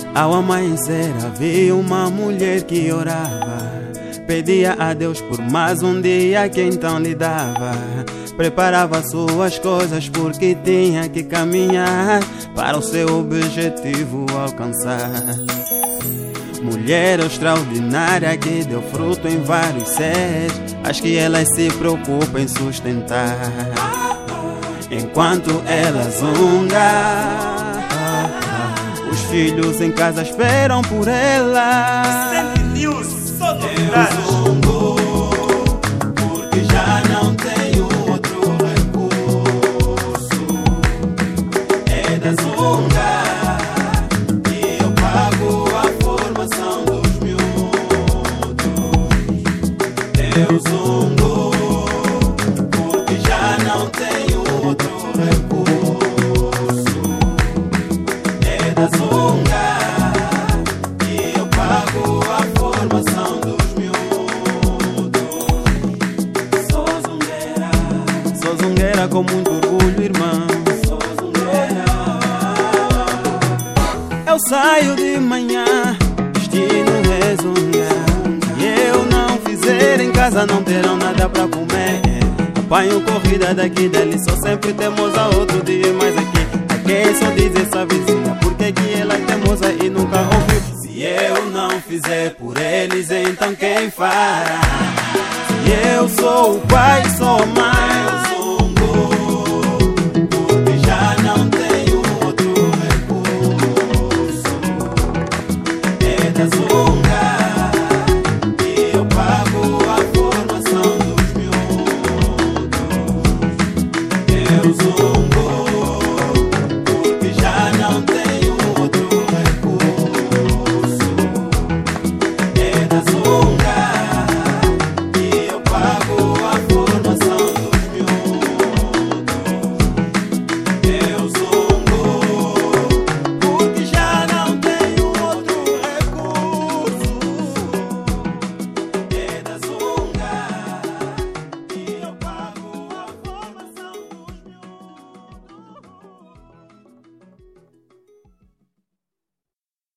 Ao amanhecer havia uma mulher que orava, pedia a Deus por mais um dia que então lhe dava. Preparava suas coisas porque tinha que caminhar para o seu objetivo alcançar. Mulher extraordinária que deu fruto em vários seres, as que ela se preocupa em sustentar. Enquanto ela zunga, os filhos em casa esperam por ela. Eu zungo porque já não tenho outro recurso. É da zunga que eu pago a formação dos miúdos. Eu zungo porque já não tenho outro recurso. É da zunga que eu pago a formação dos miúdos. Sou zungueira com muito orgulho, irmão. Sou zungueira. Eu saio de manhã, destino é zungar. Se eu não fizer em casa não terão nada pra comer. Apanho corrida daqui dali, sou sempre teimosa outro dia mais aqui. A quem só diz essa vizinha, porque que ela é teimosa e nunca ouviu? Se eu não fizer por eles, então quem fará? Se eu sou o pai, sou a mãe.